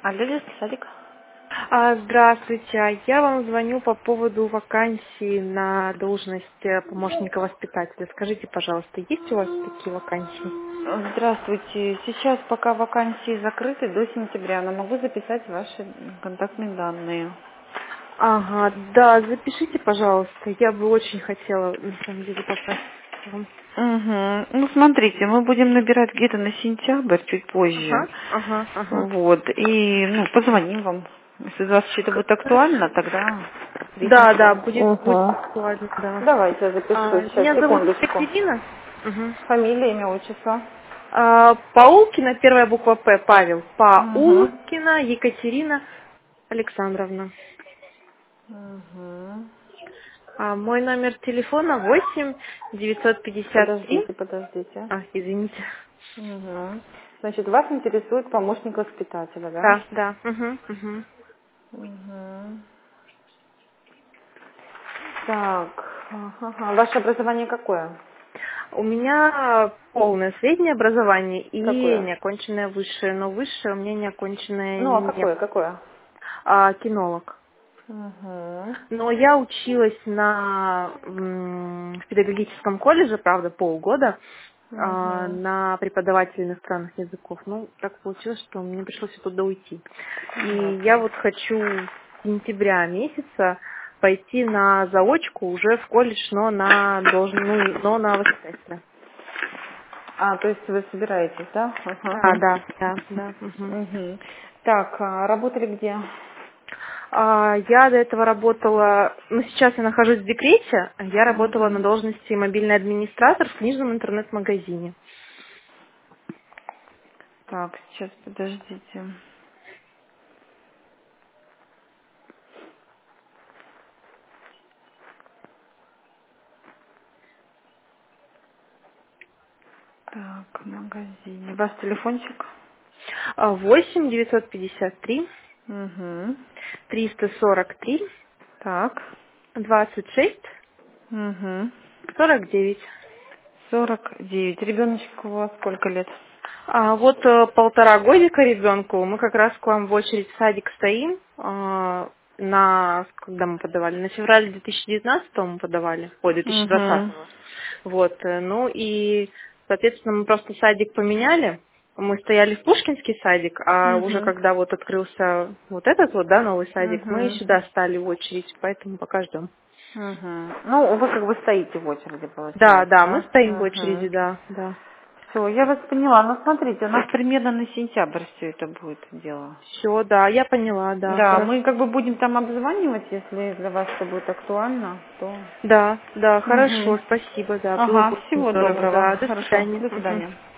Алло, детский садик. Здравствуйте, я вам звоню по поводу вакансии на должность помощника воспитателя. Скажите, пожалуйста, есть у вас такие вакансии? Здравствуйте. Сейчас пока вакансии закрыты до сентября, но могу записать ваши контактные данные. Ага, да, запишите, пожалуйста. Я бы очень хотела, на самом деле, попасть к вам. Угу. Ну, смотрите, мы будем набирать где-то на сентябрь, чуть позже. Ага. Вот. И, позвоним вам. Если у вас что-то будет актуально, тогда Да, встретимся. будет Угу. актуально, да. Давайте я запишу. Сейчас, Меня зовут секундочку. Екатерина. Угу. Фамилия, имя, отчество. Паулкина, первая буква П, Павел. Угу. Паулкина Екатерина Александровна. Угу. Мой номер телефона 8 953. Подождите. Извините. Угу. Значит, вас интересует помощник воспитателя, да? Да. Угу. Угу. Так, ага. Ваше образование какое? У меня полное среднее образование и Какое? неоконченное высшее, но высшее у меня неоконченное Ну, а нет. какое? Кинолог. Угу. Но я училась в педагогическом колледже, правда, полгода, Угу. на преподавателя иностранных языков. Ну, так получилось, что мне пришлось оттуда уйти. И я Понятно. вот хочу с сентября месяца пойти на заочку уже в колледж, но но на воспитателя. То есть вы собираетесь, да? Ага. Да. Мгм. Угу. Так, работали где? Я до этого работала, сейчас я нахожусь в декрете, я работала на Угу. должности мобильный администратор в книжном интернет-магазине. Так, сейчас подождите. Так, в магазине. Ваш телефончик? 8 953 Угу. 343 Так. 26 Угу. 49. 49. Ребеночек у вас сколько лет? Вот 1,5 годика ребенку. Мы как раз к вам в очередь в садик стоим. Когда мы подавали? На февраль 2019 мы подавали. Ой, Угу. 2020. Вот. Ну и, соответственно, мы просто садик поменяли. Мы стояли в Пушкинский садик, а уже Угу. когда вот открылся вот этот вот, да, новый садик, мы Угу. сюда стали в очередь, поэтому пока ждем. Угу. Ну, вы как бы стоите в очереди, Да, получается, да, мы да? стоим в очереди, Угу. да. Все, я вас поняла. Ну, смотрите, у нас примерно на сентябрь все это будет дело. Все, да, я поняла, да, Да, хорошо. мы как бы будем там обзванивать, если для вас это будет актуально, то... Да, Угу. хорошо, спасибо, да, было Ага, бы очень всего здорово, доброго. да, до Хорошо, свидания. до Мгм. свидания.